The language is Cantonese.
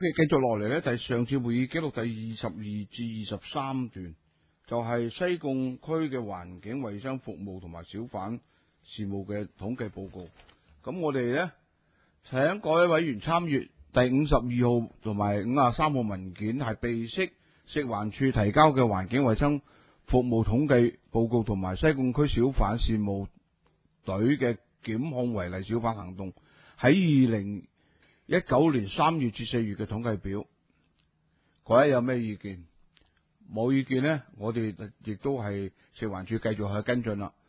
繼續落嚟咧，上次會議記錄第22至23段，就係西貢區嘅環境衛生服務同埋小販事務嘅統計報告。咁我哋咧請各位委員參閱第52號同埋53號文件，係備悉食環署提交嘅環境衛生服務統計報告同埋西貢區小販事務隊嘅檢控違例小販行動喺2019年3月至4月嘅統計表。各位有咩意見？冇意見呢，我哋亦都係食環署繼續去跟進啦。